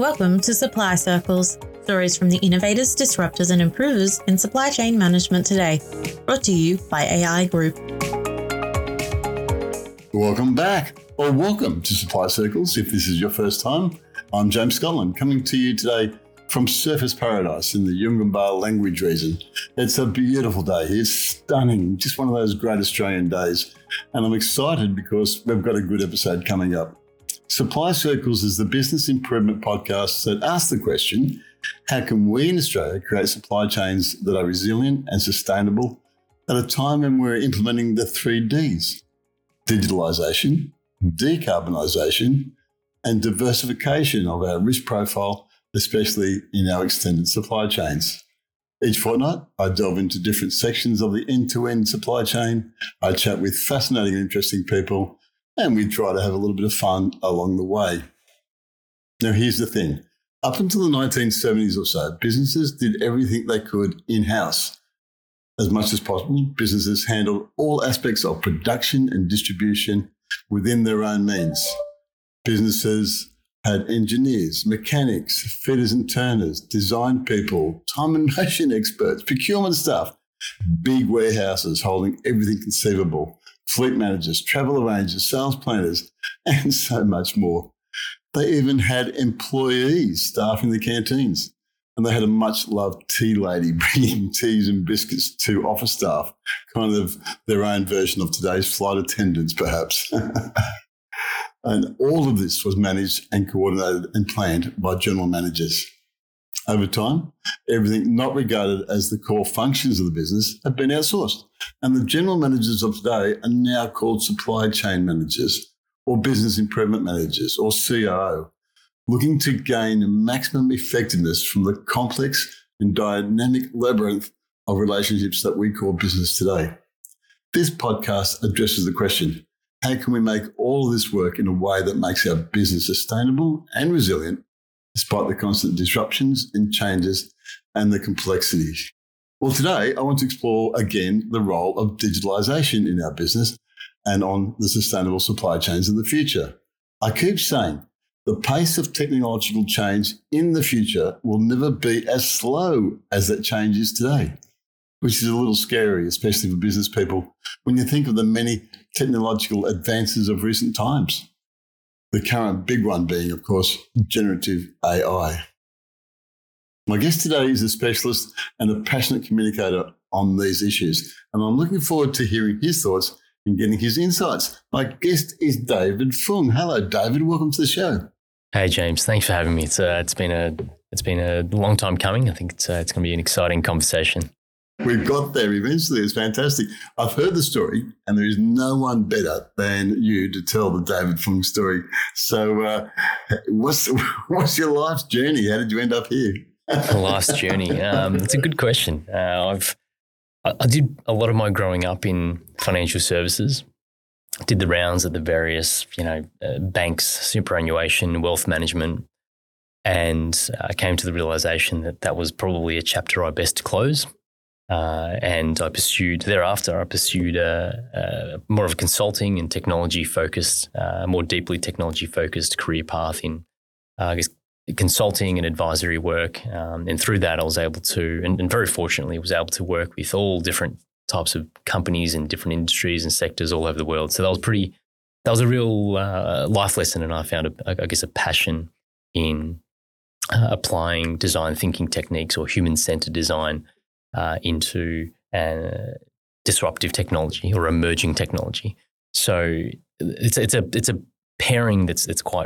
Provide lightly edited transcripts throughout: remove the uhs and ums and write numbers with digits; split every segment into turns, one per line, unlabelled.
Welcome to Supply Circles, stories from the innovators, disruptors and improvers in supply chain management today. Brought to you by AI Group.
Welcome back, or welcome to Supply Circles. If this is your first time, I'm James Scotland, coming to you today from Surfers Paradise in the Yungambal language region. It's a beautiful day. It's stunning, just one of those great Australian days. And I'm excited because we've got a good episode coming up. Supply Circles is the business improvement podcast that asks the question, how can we in Australia create supply chains that are resilient and sustainable at a time when we're implementing the 3Ds? Digitalisation, decarbonisation, and diversification of our risk profile, especially in our extended supply chains. Each fortnight, I delve into different sections of the end-to-end supply chain. I chat with fascinating and interesting people, and we try to have a little bit of fun along the way. Now, here's the thing. Up until the 1970s or so, businesses did everything they could in-house. As much as possible, businesses handled all aspects of production and distribution within their own means. Businesses had engineers, mechanics, fitters and turners, design people, time and motion experts, procurement staff, big warehouses holding everything conceivable, fleet managers, travel arrangers, sales planners, and so much more. They even had employees staffing the canteens, and they had a much-loved tea lady bringing teas and biscuits to office staff, kind of their own version of today's flight attendants, perhaps. And all of this was managed and coordinated and planned by general managers. Over time, everything not regarded as the core functions of the business have been outsourced. And the general managers of today are now called supply chain managers or business improvement managers or COO, looking to gain maximum effectiveness from the complex and dynamic labyrinth of relationships that we call business today. This podcast addresses the question, how can we make all of this work in a way that makes our business sustainable and resilient despite the constant disruptions and changes and the complexities? Well, today I want to explore again the role of digitalisation in our business and on the sustainable supply chains of the future. I keep saying the pace of technological change in the future will never be as slow as that change is today, which is a little scary, especially for business people, when you think of the many technological advances of recent times. The current big one being, of course, generative AI. My guest today is a specialist and a passionate communicator on these issues, and I'm looking forward to hearing his thoughts and getting his insights. My guest is David Fung. Hello, David. Welcome to the show.
Hey, James. Thanks for having me. It's been a long time coming. I think it's going to be an exciting conversation.
We've got there eventually. It's fantastic. I've heard the story, and there is no one better than you to tell the David Fung story. So what's your life's journey? How did you end up here?
Life's journey. It's a good question. I did a lot of my growing up in financial services. Did the rounds at the various, banks, superannuation, wealth management, and I came to the realization that was probably a chapter I best close. And I pursued more of a consulting and technology-focused, more deeply technology-focused career path in, consulting and advisory work. And through that, I was able to, and very fortunately, was able to work with all different types of companies and different industries and sectors all over the world. So that was a real life lesson, and I found, a passion in applying design thinking techniques or human-centered design into disruptive technology or emerging technology. So it's a pairing it's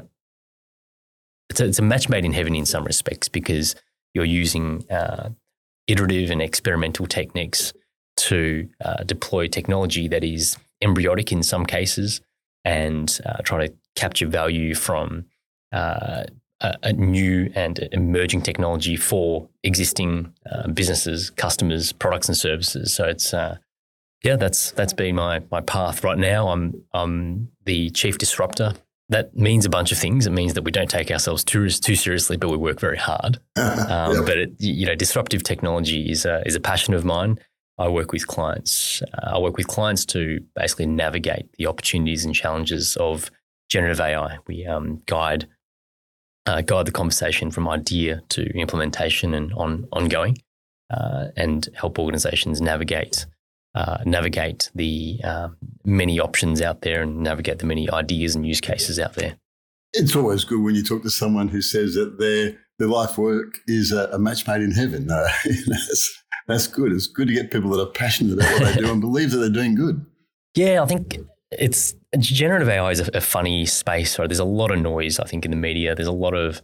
a match made in heaven in some respects, because you're using iterative and experimental techniques to deploy technology that is embryonic in some cases and try to capture value from a new and emerging technology for existing businesses, customers, products and services. So it's that's been my path. Right now, I'm the chief disruptor. That means a bunch of things. It means that we don't take ourselves too seriously, but we work very hard. But disruptive technology is a passion of mine. I work with clients. To basically navigate the opportunities and challenges of generative AI. We guide guide the conversation from idea to implementation and ongoing, and help organizations navigate the many options out there and navigate the many ideas and use cases out there.
It's always good when you talk to someone who says that their life work is a match made in heaven. That's good. It's good to get people that are passionate about what they do and believe that they're doing good.
Yeah, I think generative AI is a funny space. Right? There's a lot of noise, I think, in the media. There's a lot of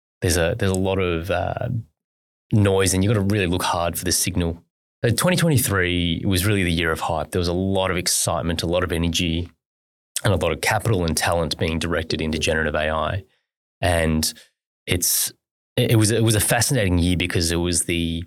noise, and you've got to really look hard for the signal. 2023 was really the year of hype. There was a lot of excitement, a lot of energy, and a lot of capital and talent being directed into generative AI. And it was a fascinating year because it was the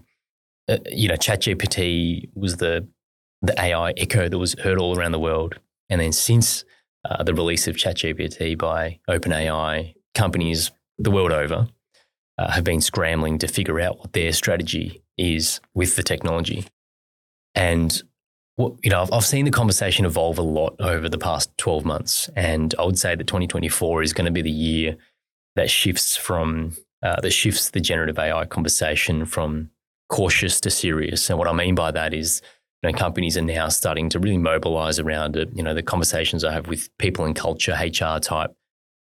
ChatGPT was the AI echo that was heard all around the world. And then since the release of ChatGPT by OpenAI, companies the world over have been scrambling to figure out what their strategy is with the technology. And I've seen the conversation evolve a lot over the past 12 months, and I would say that 2024 is going to be the year that shifts the generative AI conversation from cautious to serious. And what I mean by that is, companies are now starting to really mobilize around it. The conversations I have with people in culture, HR type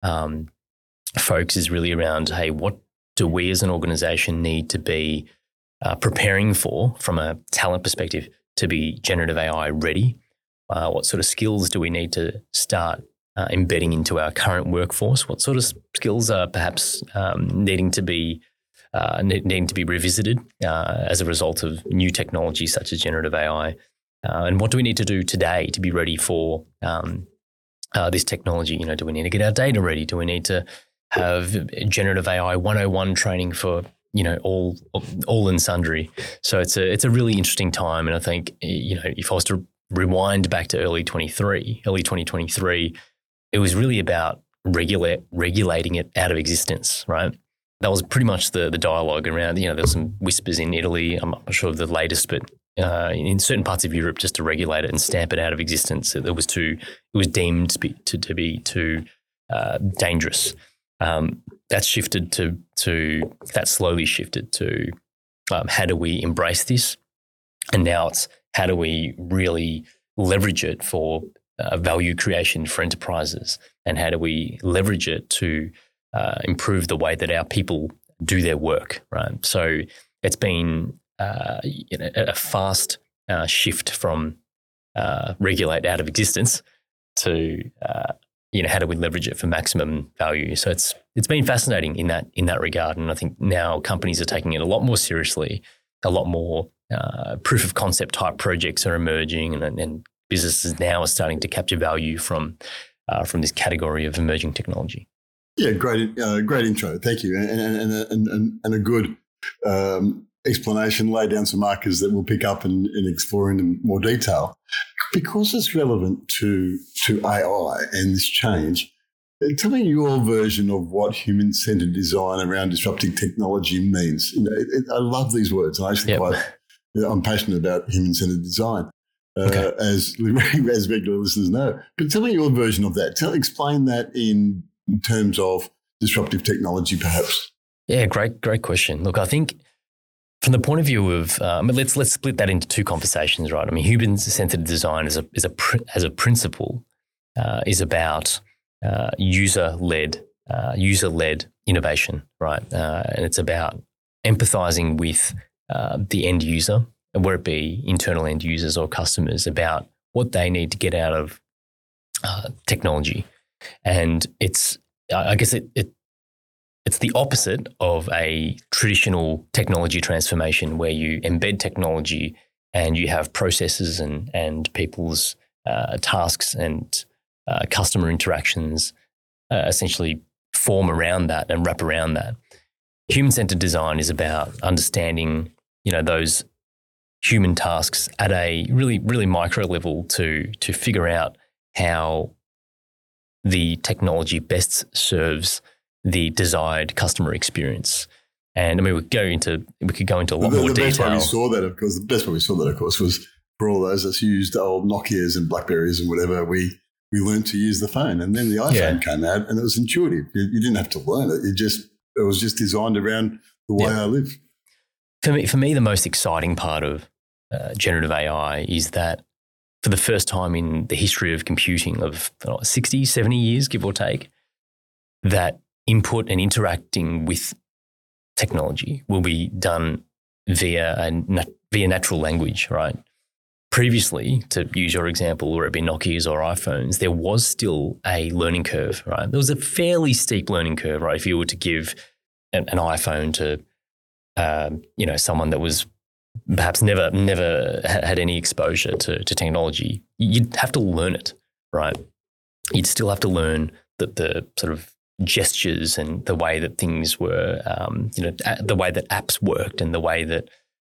folks is really around, hey, what do we as an organization need to be preparing for from a talent perspective to be generative AI ready? What sort of skills do we need to start embedding into our current workforce? What sort of skills are perhaps needing to be revisited as a result of new technology such as generative AI? And what do we need to do today to be ready for this technology? Do we need to get our data ready? Do we need to have generative AI 101 training for all and sundry? So it's a really interesting time. And I think, if I was to rewind back to early 2023, it was really about regulating it out of existence, right? That was pretty much the dialogue around, there were some whispers in Italy, I'm not sure of the latest, but in certain parts of Europe, just to regulate it and stamp it out of existence. It was deemed to be too dangerous. That slowly shifted to how do we embrace this? And now it's how do we really leverage it for value creation for enterprises? And how do we leverage it to improve the way that our people do their work, right? So it's been a fast shift from regulate out of existence to how do we leverage it for maximum value? So it's been fascinating in that regard, and I think now companies are taking it a lot more seriously. A lot more proof of concept type projects are emerging, and businesses now are starting to capture value from this category of emerging technology.
Yeah, great intro. Thank you, and a good explanation. Lay down some markers that we'll pick up and explore in more detail, because it's relevant to AI and this change. Tell me your version of what human-centered design around disrupting technology means. I love these words, and I actually I'm passionate about human-centered design, as regular listeners know. But tell me your version of that. Explain that in terms of disruptive technology, perhaps.
Yeah, great question. Look, I think from the point of view of, let's split that into two conversations, right? I mean, human-centered design as a principle is about user-led innovation, right? And it's about empathizing with the end user, whether it be internal end users or customers, about what they need to get out of technology. And I guess it's the opposite of a traditional technology transformation where you embed technology and you have processes and people's tasks and customer interactions essentially form around that and wrap around that. Human-centered design is about understanding, those human tasks at a really, really micro level to figure out how the technology best serves the desired customer experience. And I mean, we could go into a lot more detail.
The best way we saw that, of course, was for all those that used old Nokias and Blackberries and whatever. We learned to use the phone, and then the iPhone came out, and it was intuitive. You didn't have to learn it. You just it was just designed around the way I live.
For me, the most exciting part of generative AI is that for the first time in the history of computing of 60, 70 years, give or take, that input and interacting with technology will be done via natural language, right? Previously, to use your example, whether it be Nokias or iPhones, there was still a learning curve, right? There was a fairly steep learning curve, right? If you were to give an iPhone to, someone that was perhaps never had any exposure to technology, you'd have to learn it, right? You'd still have to learn the sort of gestures and the way that things were, the way that apps worked and the way that,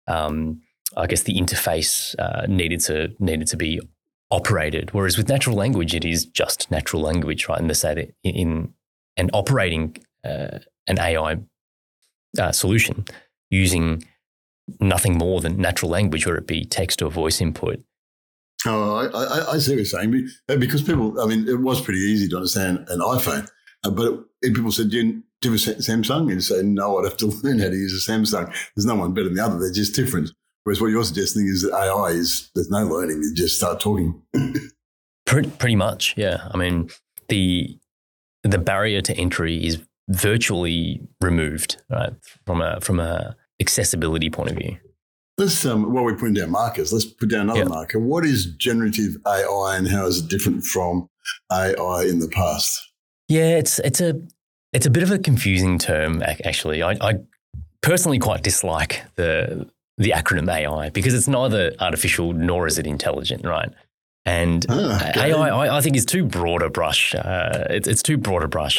I guess, the interface needed to be operated. Whereas with natural language, it is just natural language, right? And they say that in operating an AI solution using nothing more than natural language, whether it be text or voice input.
Oh, I see what you're saying. Because people, it was pretty easy to understand an iPhone, but people said, do you have a Samsung? And you say, no, I'd have to learn how to use a Samsung. There's no one better than the other. They're just different. Whereas what you're suggesting is that AI there's no learning. You just start talking.
Pretty much, yeah. The barrier to entry is virtually removed, right, from a accessibility point of view.
Let's while we're putting down markers, let's put down another marker. What is generative AI and how is it different from AI in the past?
Yeah, it's a bit of a confusing term, actually. I personally quite dislike the acronym AI because it's neither artificial nor is it intelligent, right? And AI, I think, is too broad a brush. It's too broad a brush.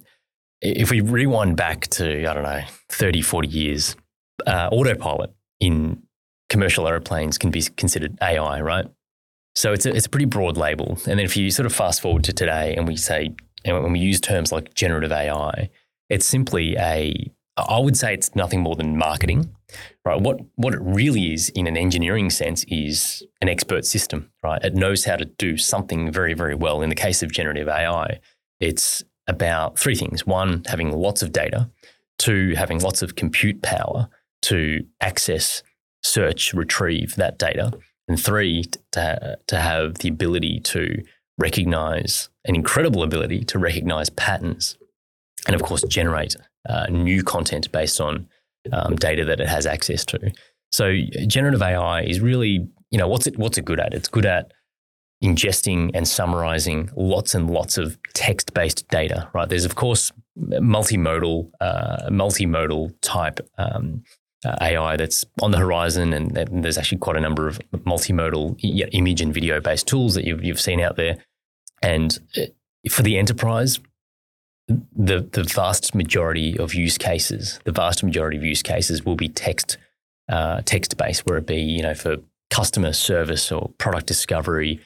If we rewind back to, 30, 40 years, autopilot in commercial aeroplanes can be considered AI, right? So it's a pretty broad label. And then if you sort of fast forward to today and we say, and when we use terms like generative AI, it's simply I would say it's nothing more than marketing, right? What it really is in an engineering sense is an expert system, right? It knows how to do something very, very well. In the case of generative AI, it's about three things. One, having lots of data. Two, having lots of compute power to access, search, retrieve that data. And three, to have the ability to recognize, an incredible ability to recognize patterns and, of course, generate new content based on data that it has access to. So generative AI is really, what's it good at? It's good at ingesting and summarizing lots and lots of text-based data, right? There's, of course, multimodal type AI that's on the horizon, and there's actually quite a number of multimodal image and video-based tools that you've seen out there. And for the enterprise, the vast majority of use cases will be text-based, where it be, for customer service or product discovery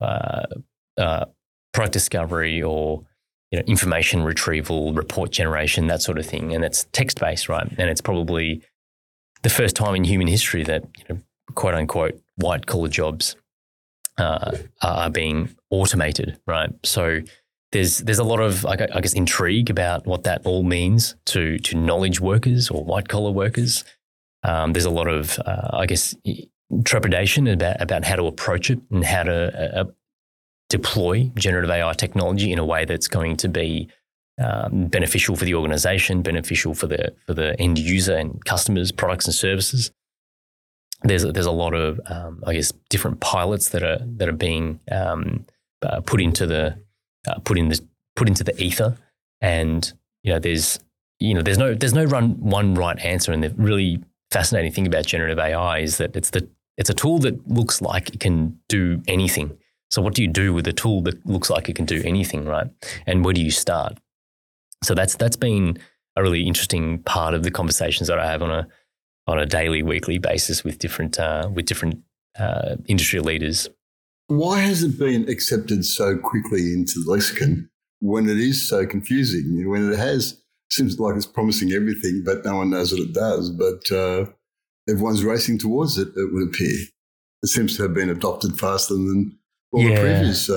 or information retrieval, report generation, that sort of thing. And it's text-based, right? And it's probably the first time in human history that, quote unquote, white-collar jobs are being automated, right? So there's a lot of, I guess, intrigue about what that all means to knowledge workers or white-collar workers. There's a lot of, trepidation about how to approach it and how to deploy generative AI technology in a way that's going to be beneficial for the organization, beneficial for the end user and customers, products and services. There's a lot of different pilots that are being put into the ether, and there's no one right answer. And the really fascinating thing about generative AI is that it's a tool that looks like it can do anything. So what do you do with a tool that looks like it can do anything, right? And where do you start? So that's been a really interesting part of the conversations that I have on a daily, weekly basis with different industry leaders.
Why has it been accepted so quickly into the lexicon when it is so confusing? When it seems like it's promising everything, but no one knows what it does. But everyone's racing towards it, it would appear. It seems to have been adopted faster than all the previous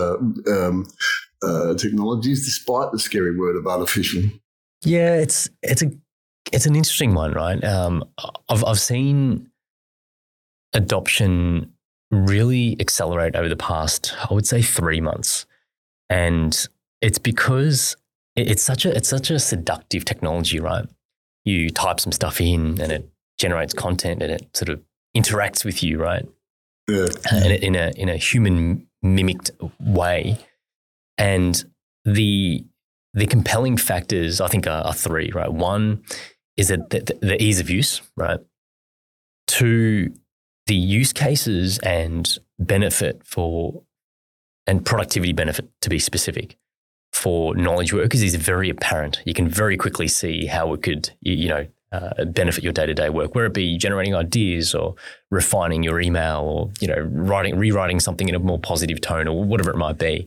technologies, despite the scary word of artificial.
Yeah, it's a It's an interesting one, right? I've seen adoption really accelerate over the past, I would say, 3 months, and it's because it's such a seductive technology, right? You type some stuff in, and it generates content, and it sort of interacts with you, right?
Yeah.
And in a human mimicked way, and the compelling factors I think are three, right? One is that the ease of use, right? Two, the use cases and benefit and productivity benefit, to be specific, for knowledge workers is very apparent. You can very quickly see how it could, benefit your day-to-day work, whether it be generating ideas or refining your email or, rewriting something in a more positive tone or whatever it might be.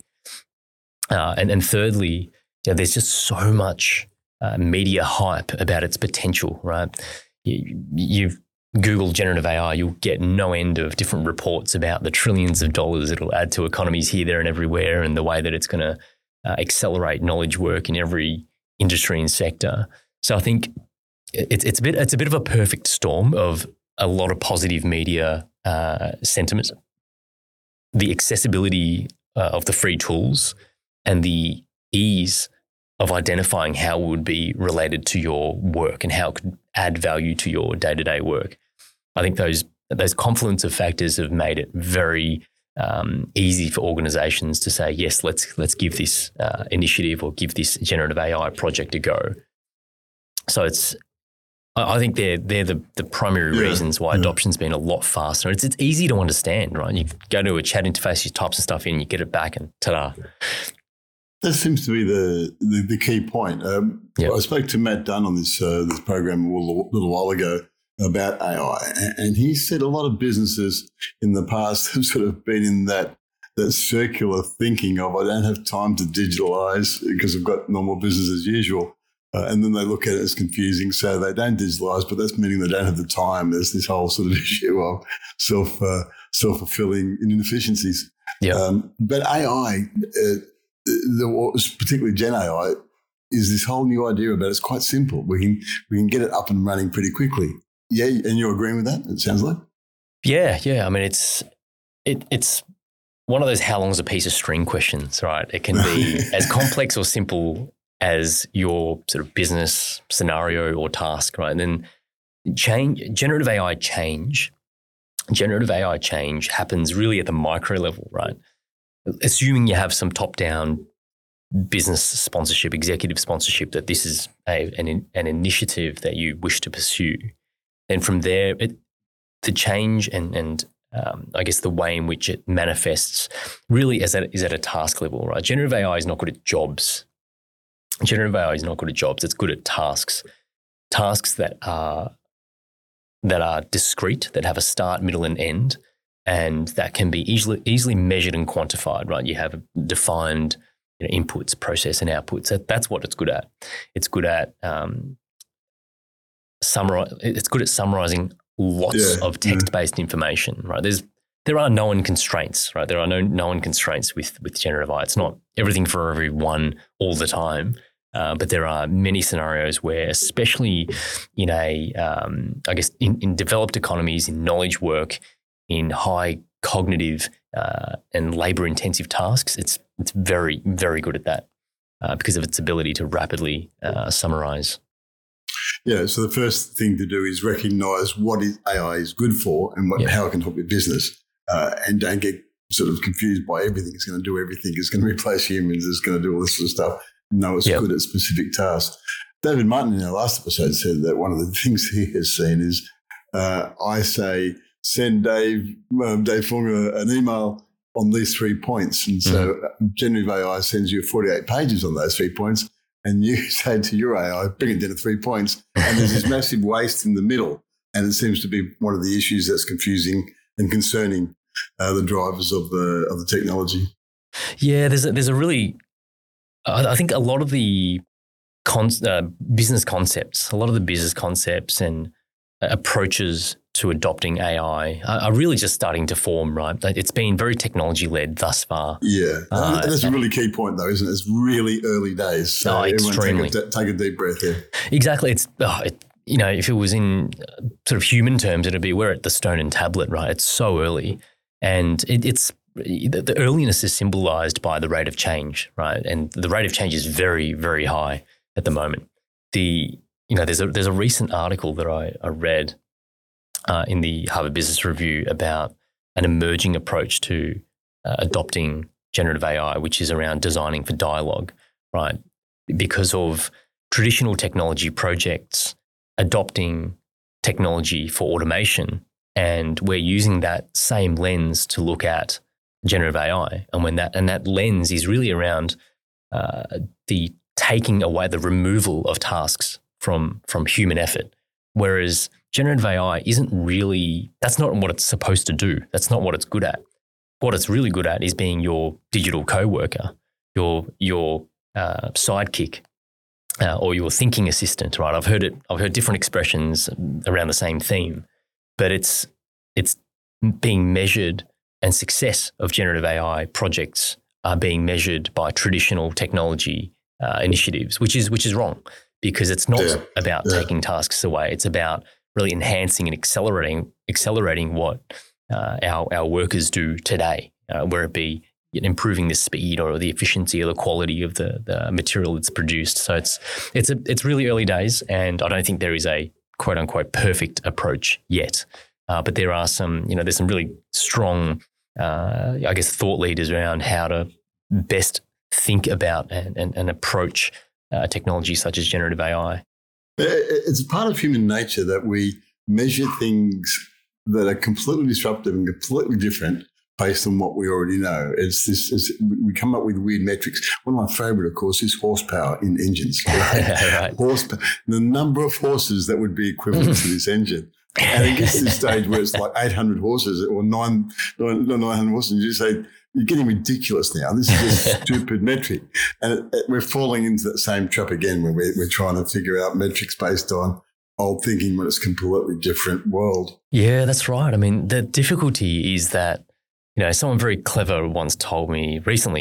And thirdly, there's just so much media hype about its potential, right? You've Google generative AI, you'll get no end of different reports about the trillions of dollars it'll add to economies here, there, and everywhere, and the way that it's going to accelerate knowledge work in every industry and sector. So I think it's a bit of a perfect storm of a lot of positive media sentiment, the accessibility of the free tools, and the ease of identifying how it would be related to your work and how it could add value to your day-to-day work. I think those confluence of factors have made it very easy for organizations to say, yes, let's give this initiative or give this generative AI project a go. So I think they're the primary reasons why adoption's been a lot faster. It's easy to understand, right? You go to a chat interface, you type some stuff in, you get it back, and ta-da.
That seems to be the key point. I spoke to Matt Dunn on this program a little while ago about AI, and he said a lot of businesses in the past have sort of been in that circular thinking of, I don't have time to digitalize because I've got normal business as usual. And then they look at it as confusing, so they don't digitalize, but that's meaning they don't have the time. There's this whole sort of issue of self-fulfilling inefficiencies.
Yeah.
But AI, particularly Gen AI, is this whole new idea about it's quite simple. We can get it up and running pretty quickly. Yeah, and you're agreeing with that, it sounds like?
Yeah. I mean, it's one of those how long's a piece of string questions, right? It can be as complex or simple as your sort of business scenario or task, right? And then generative AI change happens really at the micro level, right? Assuming you have some top-down business sponsorship, executive sponsorship, that this is an initiative that you wish to pursue. And from there, the change and I guess the way in which it manifests really is at a task level, right? Generative AI is not good at jobs. It's good at tasks that are discrete, that have a start, middle, and end, and that can be easily measured and quantified, right? You have defined inputs, process, and outputs. That's what it's good at. It's good at summarizing lots of text-based information, right? There are known constraints, right? There are no known constraints with generative AI. It's not everything for everyone all the time, but there are many scenarios where, especially in in developed economies, in knowledge work, in high cognitive and labor-intensive tasks, it's very, very good at that because of its ability to rapidly summarize.
Yeah, so the first thing to do is recognize what AI is good for and how it can help your business. And don't get sort of confused by everything. It's going to do everything. It's going to replace humans. It's going to do all this sort of stuff. No, it's good at specific tasks. David Martin in our last episode said that one of the things he has seen is I say, send Dave Fung an email on these 3 points. And so generative AI sends you 48 pages on those 3 points. And you say to your AI, bring it down to 3 points. And there's this massive waste in the middle. And it seems to be one of the issues that's confusing and concerning the drivers of the technology.
Yeah, there's a really, I think a lot of the business concepts and approaches to adopting AI are really just starting to form, right? It's been very technology-led thus far.
Yeah, that's a really key point though, isn't it? It's really early days. So
extremely.
Take a deep breath here.
Exactly. if it was in sort of human terms, it'd be we're at the stone and tablet, right? It's so early, and the earliness is symbolized by the rate of change, right? And the rate of change is very, very high at the moment. There's a recent article that I read in the Harvard Business Review about an emerging approach to adopting generative AI, which is around designing for dialogue, right? Because of traditional technology projects adopting technology for automation, and we're using that same lens to look at generative AI, and that lens is really around the taking away, the removal of tasks from human effort, whereas generative AI isn't really, that's not what it's supposed to do. That's not what it's good at. What it's really good at is being your digital coworker, your sidekick, or your thinking assistant, right? I've heard different expressions around the same theme, but it's being measured, and success of generative AI projects are being measured by traditional technology initiatives, which is wrong, because it's not about taking tasks away. It's about really enhancing and accelerating what our workers do today, whether it be improving the speed or the efficiency or the quality of the material that's produced. So it's really early days, and I don't think there is a quote unquote perfect approach yet. But there are there's some really strong, thought leaders around how to best think about and approach technology such as generative AI.
It's a part of human nature that we measure things that are completely disruptive and completely different based on what we already know. We come up with weird metrics. One of my favourite, of course, is horsepower in engines. Right? Right. Horsepower, the number of horses that would be equivalent to this engine. And it gets to this stage where it's like 800 horses or 900 horses, and you just say, you're getting ridiculous now. This is a stupid metric. And we're falling into that same trap again where we're trying to figure out metrics based on old thinking when it's a completely different world.
Yeah, that's right. I mean, the difficulty is that, someone very clever once told me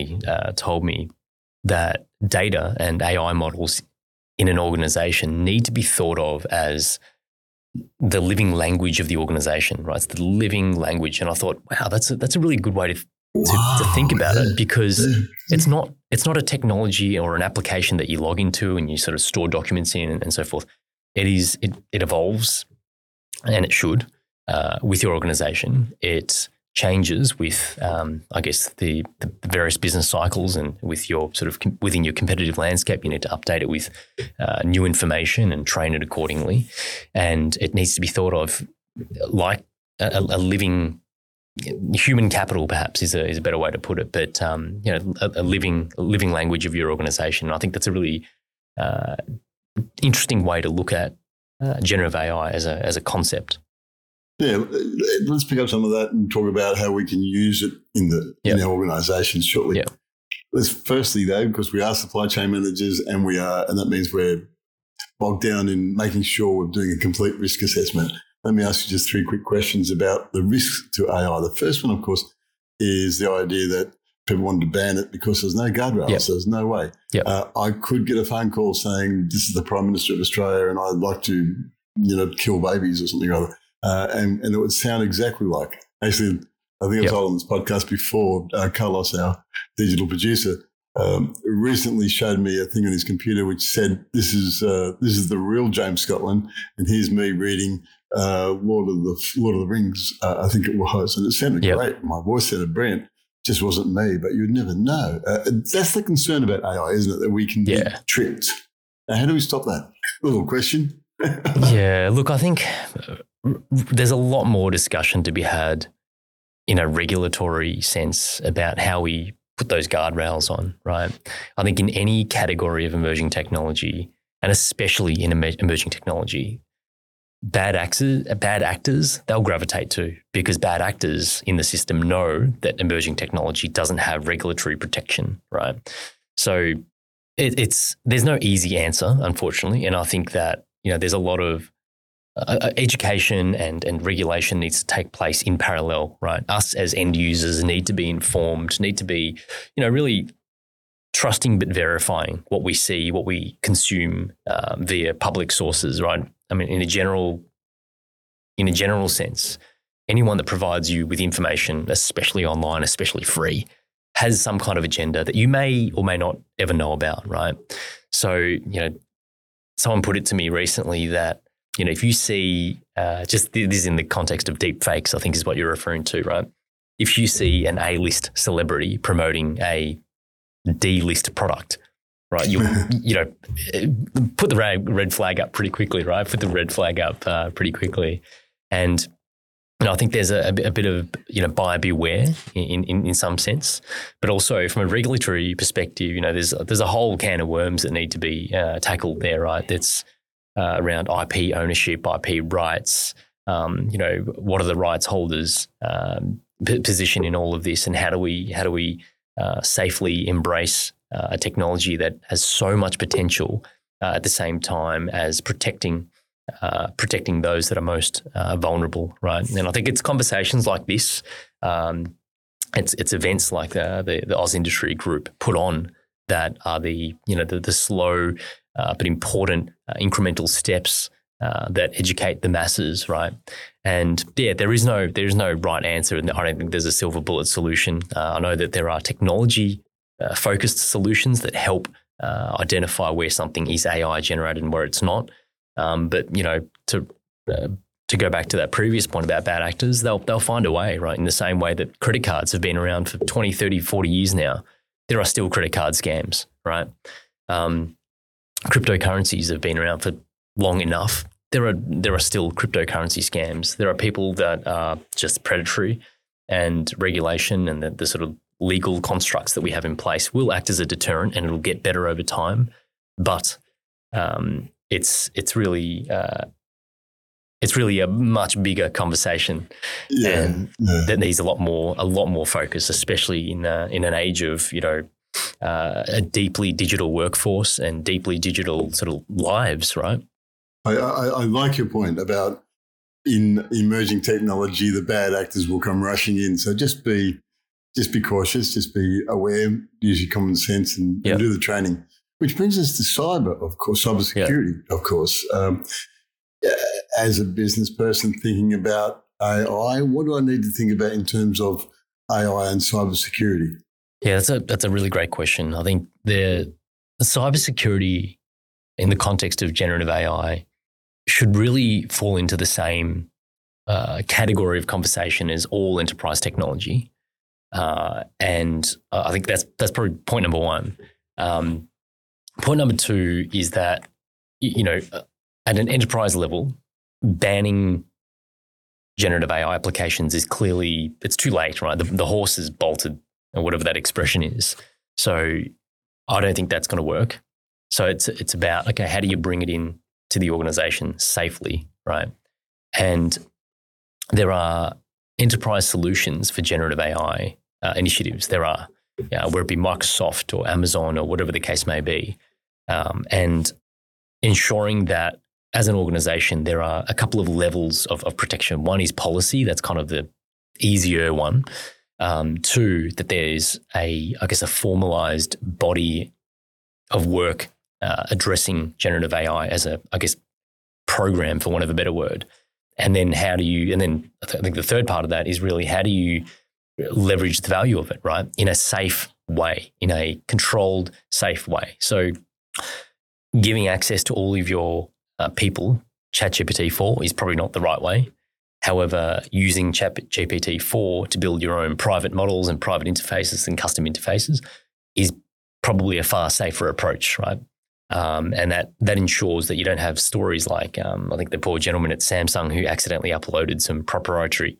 that data and AI models in an organization need to be thought of as the living language of the organization, right? It's the living language. And I thought, wow, that's a really good way to think about it, because it's not a technology or an application that you log into and you sort of store documents in and so forth. It evolves, and it should, with your organization. It changes with, the various business cycles, and with your sort of within your competitive landscape, you need to update it with new information and train it accordingly. And it needs to be thought of like a living human capital, perhaps is a better way to put it. But a living language of your organization. And I think that's a really interesting way to look at generative AI as a concept.
Yeah, let's pick up some of that and talk about how we can use it in our organisations shortly.
Yep.
Let's firstly, though, because we are supply chain managers, and that means we're bogged down in making sure we're doing a complete risk assessment. Let me ask you just 3 quick questions about the risks to AI. The first one, of course, is the idea that people wanted to ban it because there's no guardrails.
Yep.
So there's no way.
Yep.
I could get a phone call saying, this is the Prime Minister of Australia and I'd like to, kill babies or something or other. And it would sound exactly like. Actually, I think I told on this podcast before, Carlos, our digital producer, recently showed me a thing on his computer which said, this is the real James Scotland, and here's me reading Lord of the Rings, I think it was, and it sounded great. My voice sounded brilliant. Just wasn't me, but you'd never know. That's the concern about AI, isn't it? That we can be tricked. Now, how do we stop that? Little question.
Yeah, look, I think there's a lot more discussion to be had in a regulatory sense about how we put those guardrails on, right? I think in any category of emerging technology, and especially in emerging technology, bad actors, they'll gravitate to, because bad actors in the system know that emerging technology doesn't have regulatory protection, right? So there's no easy answer, unfortunately. And I think that, there's a lot of education and regulation needs to take place in parallel, right? Us as end users need to be informed, need to be, really trusting but verifying what we see, what we consume via public sources, right? I mean, in a general sense, anyone that provides you with information, especially online, especially free, has some kind of agenda that you may or may not ever know about, right? So, someone put it to me recently that, if you see, just this is in the context of deep fakes, I think is what you're referring to, right? If you see an A-list celebrity promoting a D-list product, right, you put the red flag up pretty quickly, right? Put the red flag up pretty quickly. And I think there's a bit of, buyer beware in some sense, but also from a regulatory perspective, there's a whole can of worms that need to be tackled there, right? That's around IP ownership, IP rights, what are the rights holders' position in all of this, and how do we safely embrace a technology that has so much potential at the same time as protecting those that are most vulnerable, right? And I think it's conversations like this, it's events like the Oz Industry Group put on that are the slow but important incremental steps that educate the masses, right? And there is no right answer, and I don't think there's a silver bullet solution. I know that there are technology focused solutions that help identify where something is AI generated and where it's not. But to go back to that previous point about bad actors, they'll find a way, right? In the same way that credit cards have been around for 20, 30, 40 years now, there are still credit card scams, right? Cryptocurrencies have been around for long enough. There are still cryptocurrency scams. There are people that are just predatory, and regulation and the sort of legal constructs that we have in place will act as a deterrent, and it'll get better over time. But it's really a much bigger conversation, and that needs a lot more focus, especially in an age of a deeply digital workforce and deeply digital sort of lives, right?
I like your point about in emerging technology, the bad actors will come rushing in. So just be cautious, just be aware, use your common sense, and do the training. Which brings us to cyber, of course, cybersecurity, of course. As a business person thinking about AI, what do I need to think about in terms of AI and cybersecurity?
Yeah, that's a really great question. I think the cybersecurity in the context of generative AI should really fall into the same category of conversation as all enterprise technology. And I think that's probably point number one. Point number two is that, at an enterprise level, banning generative AI applications is clearly, it's too late, right? The horse is bolted, or whatever that expression is. So I don't think that's going to work. So it's about, okay, how do you bring it in to the organization safely, right? And there are enterprise solutions for generative AI initiatives. There are, whether it be Microsoft or Amazon or whatever the case may be, and ensuring that as an organization, there are a couple of levels of protection. One is policy. That's kind of the easier one. Two, that there's a formalized body of work addressing generative AI as a program, for want of a better word. And then I think the third part of that is really, how do you leverage the value of it, right? In a safe way, in a controlled, safe way. So giving access to all of your people, ChatGPT-4 is probably not the right way. However, using ChatGPT-4 to build your own private models and private interfaces and custom interfaces is probably a far safer approach, right? And that ensures that you don't have stories like, I think the poor gentleman at Samsung who accidentally uploaded some proprietary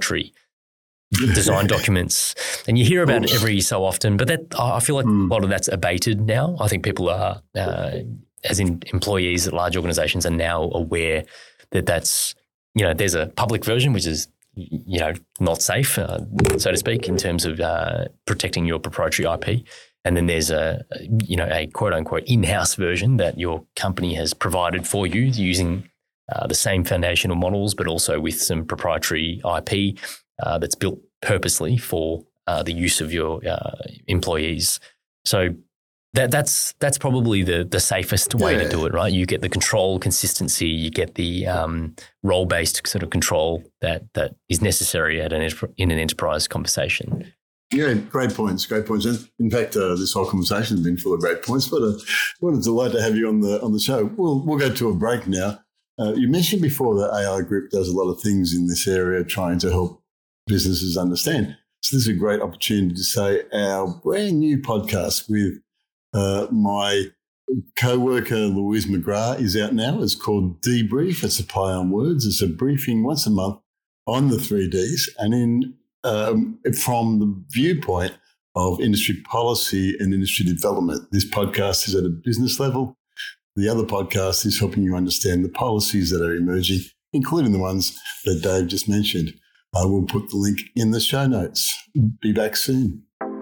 design documents. And you hear about it every so often, but I feel like a lot of that's abated now. I think people are, as in employees at large organizations, are now aware that that's, there's a public version, which is, not safe, so to speak, in terms of protecting your proprietary IP. And then there's a quote unquote in-house version that your company has provided for you using the same foundational models, but also with some proprietary IP that's built purposely for the use of your employees. So That's probably the safest way to do it, right? You get the control, consistency, you get the role-based sort of control that is necessary in an enterprise conversation.
Yeah, great points. And in fact, this whole conversation has been full of great points. But what a delight to have you on the show. We'll go to a break now. You mentioned before that AI Group does a lot of things in this area, trying to help businesses understand. So this is a great opportunity to say our brand new podcast with my co-worker Louise McGrath is out now. It's called Debrief. It's a play on words. It's a briefing once a month on the 3Ds, and from the viewpoint of industry policy and industry development. This podcast is at a business level. The other podcast is helping you understand the policies that are emerging, including the ones that Dave just mentioned. I will put the link in the show notes. Be back soon.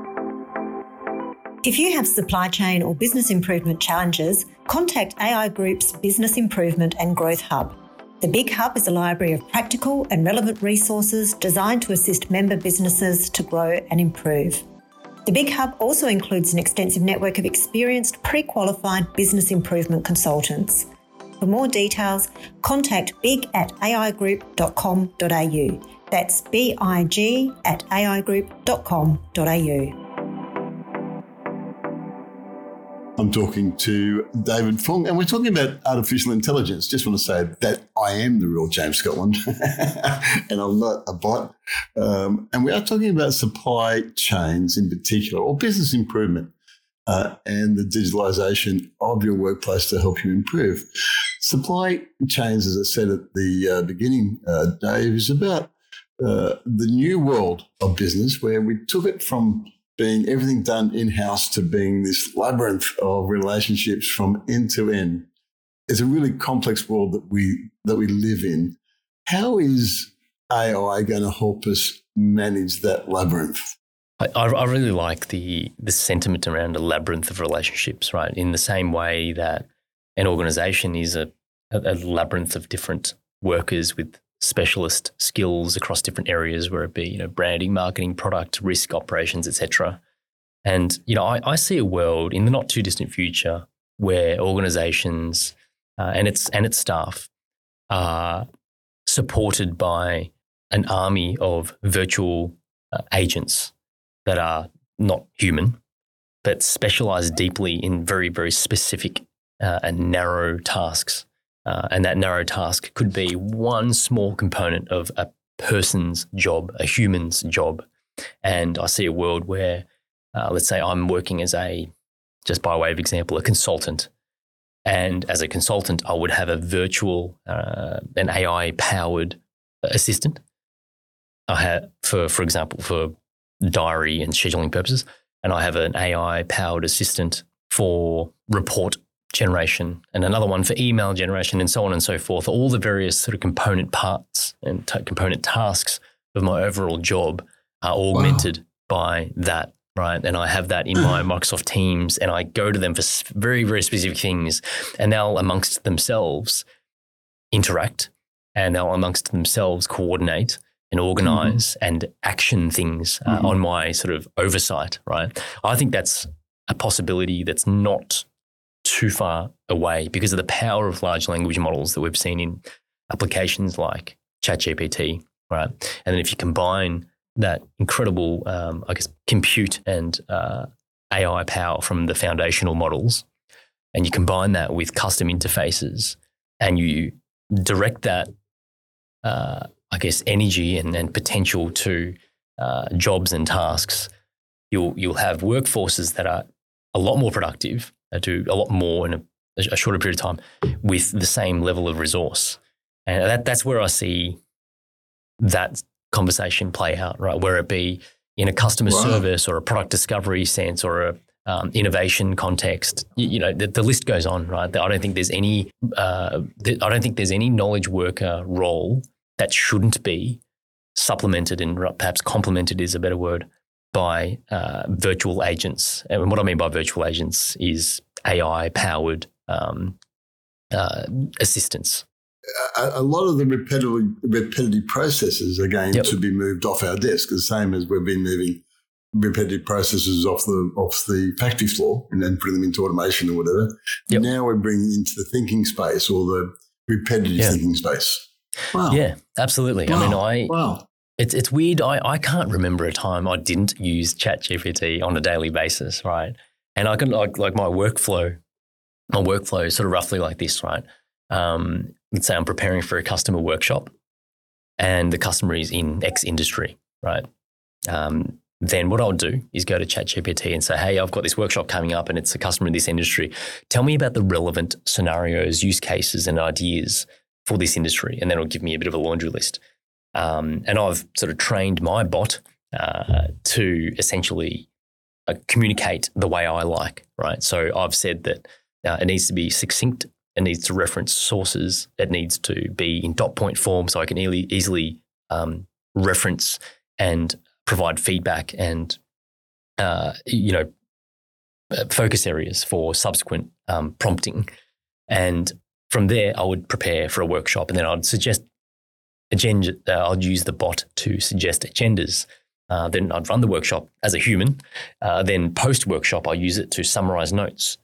If you have supply chain or business improvement challenges, contact AI Group's Business Improvement and Growth Hub. The Big Hub is a library of practical and relevant resources designed to assist member businesses to grow and improve. The Big Hub also includes an extensive network of experienced, pre-qualified business improvement consultants. For more details, contact big@aigroup.com.au. That's big@aigroup.com.au.
I'm talking to David Fung, and we're talking about artificial intelligence. Just want to say that I am the real James Scotland, and I'm not a bot. And we are talking about supply chains in particular, or business improvement, and the digitalisation of your workplace to help you improve. Supply chains, as I said at the beginning, Dave, is about the new world of business, where we took it from being everything done in-house to being this labyrinth of relationships from end to end. It's a really complex world that we live in. How is AI going to help us manage that labyrinth?
I really like the sentiment around a labyrinth of relationships, right? In the same way that an organization is a labyrinth of different workers with specialist skills across different areas, where it be, branding, marketing, product, risk, operations, etc. And, I see a world in the not too distant future where organizations and its staff are supported by an army of virtual agents that are not human, but specialize deeply in very, very specific and narrow tasks. And that narrow task could be one small component of a person's job, a human's job. And I see a world where, let's say I'm working as just by way of example, a consultant. And as a consultant, I would have a virtual, an AI-powered assistant. I have, for example, for diary and scheduling purposes, and I have an AI-powered assistant for report generation, and another one for email generation, and so on and so forth. All the various sort of component parts and component tasks of my overall job are augmented by that, right? And I have that in my Microsoft Teams, and I go to them for very, very specific things, and they'll amongst themselves interact, and they'll amongst themselves coordinate and organize and action things on my sort of oversight, right? I think that's a possibility that's not too far away because of the power of large language models that we've seen in applications like ChatGPT, right? And then if you combine that incredible, compute and AI power from the foundational models, and you combine that with custom interfaces, and you direct that, energy and potential to jobs and tasks, you'll have workforces that are a lot more productive, do a lot more in a shorter period of time with the same level of resource. And that's where I see that conversation play out, right? Where it be in a customer service or a product discovery sense or a innovation context, the list goes on, right? I don't think there's any knowledge worker role that shouldn't be supplemented and perhaps complemented is a better word by virtual agents. And what I mean by virtual agents is AI-powered assistants.
A lot of the repetitive processes are going to be moved off our desk, the same as we've been moving repetitive processes off the factory floor and then putting them into automation or whatever.
Yep.
Now we're bringing into the thinking space or the repetitive thinking space. Wow.
Yeah, absolutely.
Wow.
I mean,
wow.
It's weird. I can't remember a time I didn't use ChatGPT on a daily basis, right? And I can like my workflow is sort of roughly like this, right? Let's say I'm preparing for a customer workshop and the customer is in X industry, right? Then what I'll do is go to ChatGPT and say, hey, I've got this workshop coming up and it's a customer in this industry. Tell me about the relevant scenarios, use cases and ideas for this industry. And then it'll give me a bit of a laundry list. And I've sort of trained my bot to essentially communicate the way I like, right? So I've said that it needs to be succinct. It needs to reference sources. It needs to be in dot point form so I can easily reference and provide feedback and, focus areas for subsequent prompting. And from there, I would prepare for a workshop and then I'd suggest agenda. I'd use the bot to suggest agendas. Then I'd run the workshop as a human. Then post-workshop, I use it to summarize notes,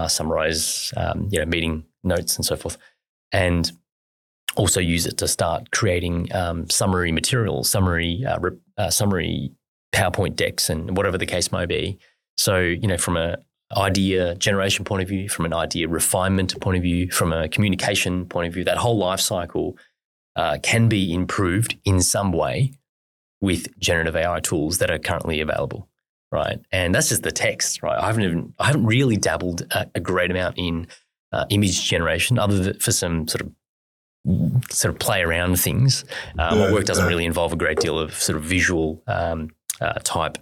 meeting notes and so forth. And also use it to start creating summary materials, summary PowerPoint decks and whatever the case may be. So, from an idea generation point of view, from an idea refinement point of view, from a communication point of view, that whole life cycle can be improved in some way with generative AI tools that are currently available, right? And that's just the text, right? I haven't really dabbled a great amount in image generation, other than for some sort of play around things. My work doesn't really involve a great deal of sort of visual type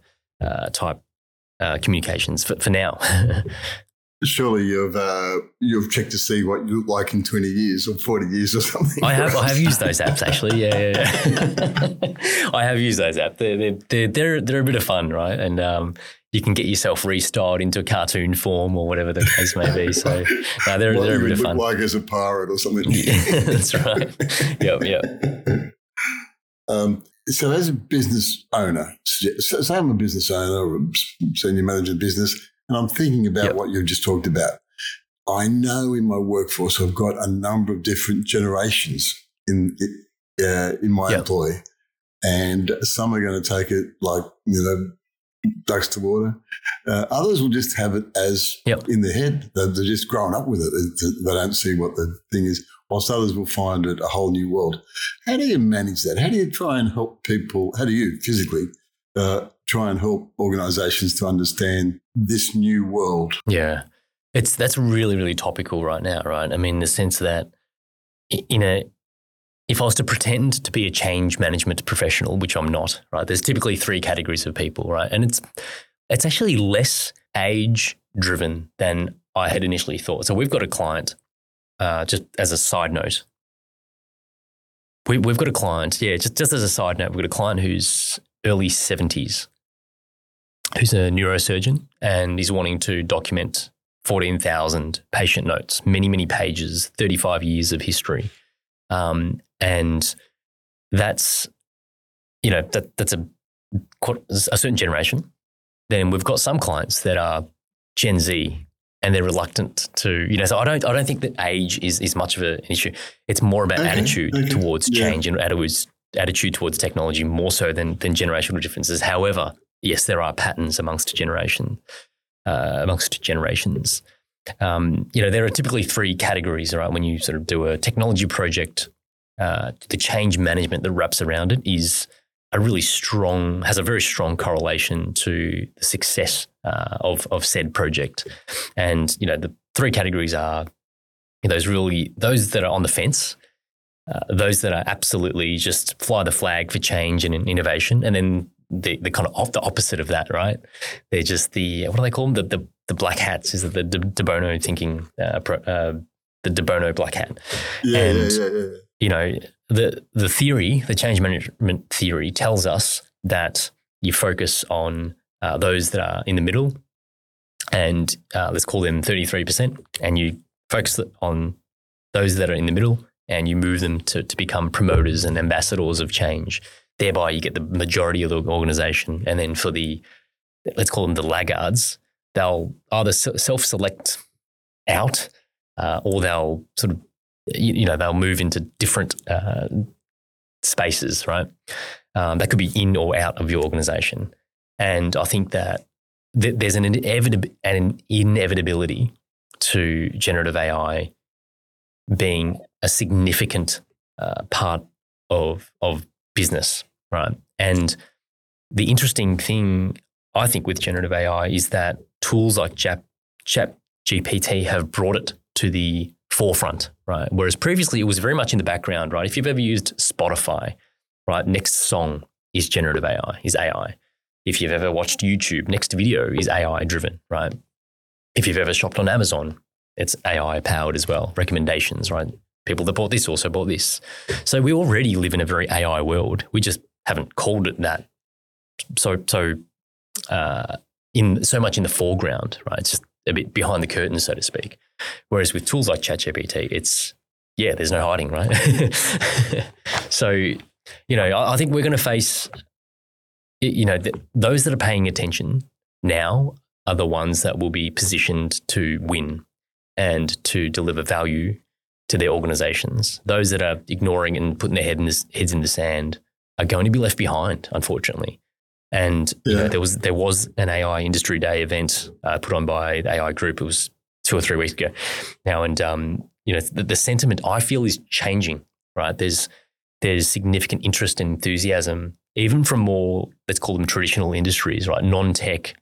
communications for now.
Surely you've checked to see what you look like in 20 years or 40 years or something.
I have used those apps actually. Yeah. I have used those apps. They're a bit of fun, right? And you can get yourself restyled into a cartoon form or whatever the case may be. So they're a bit of fun.
Like as a pirate or something.
Yeah, that's right. Yep.
So as a business owner, say I'm a business owner or a senior manager of business, and I'm thinking about what you've just talked about. I know in my workforce I've got a number of different generations in my employ, and some are going to take it like, ducks to water. Others will just have it as in their head. They're just growing up with it. They don't see what the thing is, whilst others will find it a whole new world. How do you manage that? How do you try and help people? How do you physically try and help organisations to understand this new world?
Yeah, that's really, really topical right now, right? I mean, in the sense that if I was to pretend to be a change management professional, which I'm not, right? There's typically 3 categories of people, right? And it's actually less age driven than I had initially thought. So we've got a client, just as a side note. We've got a client, just as a side note, we've got a client who's early 70s, who's a neurosurgeon and is wanting to document 14,000 patient notes, many, many pages, 35 years of history. And that's, that's a certain generation. Then we've got some clients that are Gen Z and they're reluctant to, so I don't think that age is much of an issue. It's more about attitude towards change and attitude towards technology more so than generational differences. However, yes, there are patterns amongst generations. There are typically 3 categories, right? When you sort of do a technology project, the change management that wraps around it has a very strong correlation to the success of said project. And, the 3 categories are those that are on the fence, those that are absolutely just fly the flag for change and innovation, and then the kind of the opposite of that, right? They're just what do they call them? The black hats. Is it the de Bono thinking, the de Bono black hat? The theory, the change management theory tells us that you focus on those that are in the middle and let's call them 33%, and you focus on those that are in the middle and you move them to become promoters and ambassadors of change. Thereby you get the majority of the organization. And then for the let's call them the laggards, they'll either self-select out or they'll sort of, they'll move into different spaces, right? That could be in or out of your organization. And I think that there's an inevitability to generative AI being a significant part of business, right? And the interesting thing, I think, with generative AI is that tools like ChatGPT have brought it to the forefront, right? Whereas previously it was very much in the background, right? If you've ever used Spotify, right, next song is generative AI, is AI. If you've ever watched YouTube, next video is AI driven, right? If you've ever shopped on Amazon, it's AI powered as well. Recommendations, right? People that bought this also bought this. So we already live in a very AI world. We just haven't called it that so much in the foreground, right? It's just a bit behind the curtain, so to speak. Whereas with tools like ChatGPT, there's no hiding, right? So, I think we're going to face, those that are paying attention now are the ones that will be positioned to win and to deliver value to their organizations. Those that are ignoring and putting their heads in the sand are going to be left behind, unfortunately. And there was an AI Industry Day event put on by the AI Group. It was 2 or 3 weeks ago now, and the sentiment I feel is changing. Right, there's significant interest and enthusiasm, even from more, let's call them traditional industries, right, non-tech,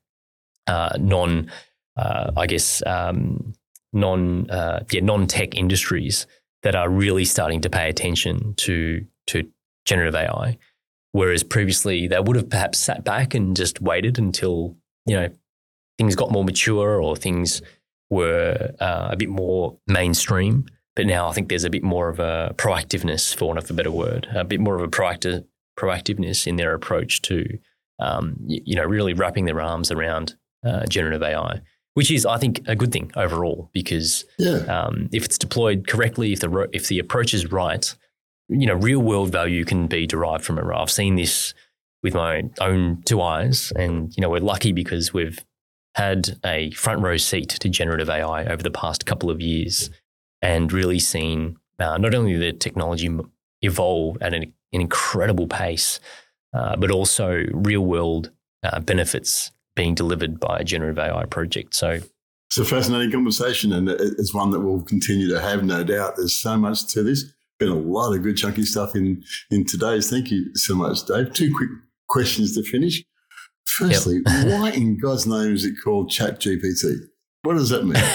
non-tech industries that are really starting to pay attention to generative AI. Whereas previously they would have perhaps sat back and just waited until, things got more mature or things were a bit more mainstream. But now I think there's a bit more of a proactiveness, for want of a better word, a bit more of a proactiveness in their approach to, really wrapping their arms around generative AI, which is, I think, a good thing overall, because if it's deployed correctly, if the approach is right, real world value can be derived from it. I've seen this with my own 2 eyes, and we're lucky because we've had a front row seat to generative AI over the past couple of years, and really seen not only the technology evolve at an incredible pace, but also real world benefits being delivered by a generative AI project. So
it's a fascinating conversation, and it's one that we'll continue to have, no doubt. There's so much to this. Been a lot of good chunky stuff in today's. Thank you so much, Dave. 2 quick questions to finish. Firstly, why in God's name is it called ChatGPT? What does that mean?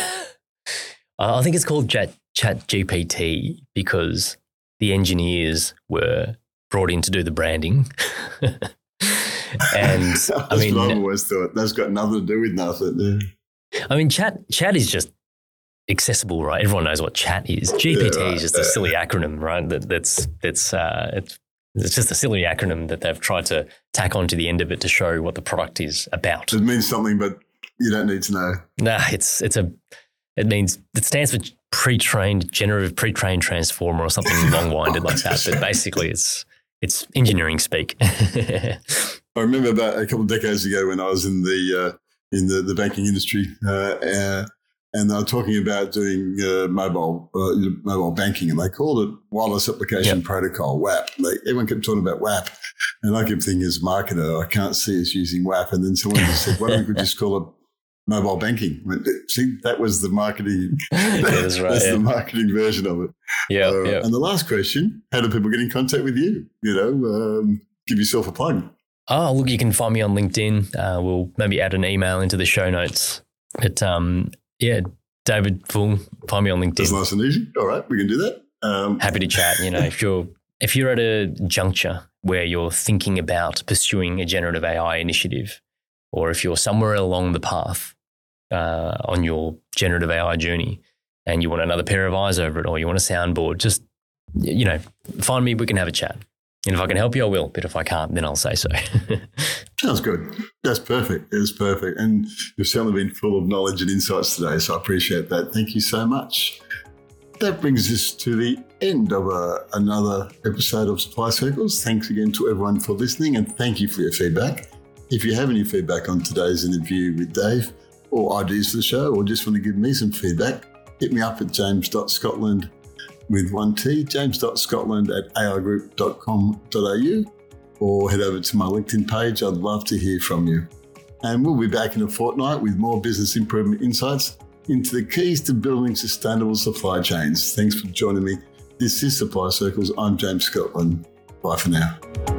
I think it's called ChatGPT because the engineers were brought in to do the branding. And
that's what I've always thought. That's got nothing to do with nothing. Yeah.
I mean, chat is just accessible, right? Everyone knows what chat is. GPT is just a silly acronym, right? It's just a silly acronym that they've tried to tack onto the end of it to show what the product is about.
It means something, but you don't need to know.
Nah, it stands for generative pre-trained transformer or something long-winded like that. But basically, it's engineering speak.
I remember about a couple of decades ago when I was in the banking industry, and they were talking about doing mobile banking, and they called it Wireless Application Protocol, WAP. Everyone kept talking about WAP, and I kept thinking, as a marketer, I can't see us using WAP. And then someone just said, why don't we just call it mobile banking? See, that was the marketing. That's right. That's the marketing version of it.
Yeah.
And the last question: how do people get in contact with you? Give yourself a plug.
Oh, look, you can find me on LinkedIn. We'll maybe add an email into the show notes. But David Full, find me on LinkedIn.
That's nice and easy. All right, we can do that.
Happy to chat. If you're at a juncture where you're thinking about pursuing a generative AI initiative, or if you're somewhere along the path on your generative AI journey and you want another pair of eyes over it, or you want a soundboard, just, find me, we can have a chat. And if I can help you, I will. But if I can't, then I'll say so.
Sounds good. That's perfect. It's perfect. And you've certainly been full of knowledge and insights today, so I appreciate that. Thank you so much. That brings us to the end of another episode of Supply Circles. Thanks again to everyone for listening, and thank you for your feedback. If you have any feedback on today's interview with Dave or ideas for the show, or just want to give me some feedback, hit me up at james.scotland with 1T, james.scotland@aigroup.com.au, or head over to my LinkedIn page. I'd love to hear from you. And we'll be back in a fortnight with more business improvement insights into the keys to building sustainable supply chains. Thanks for joining me. This is Supply Circles. I'm James Scotland. Bye for now.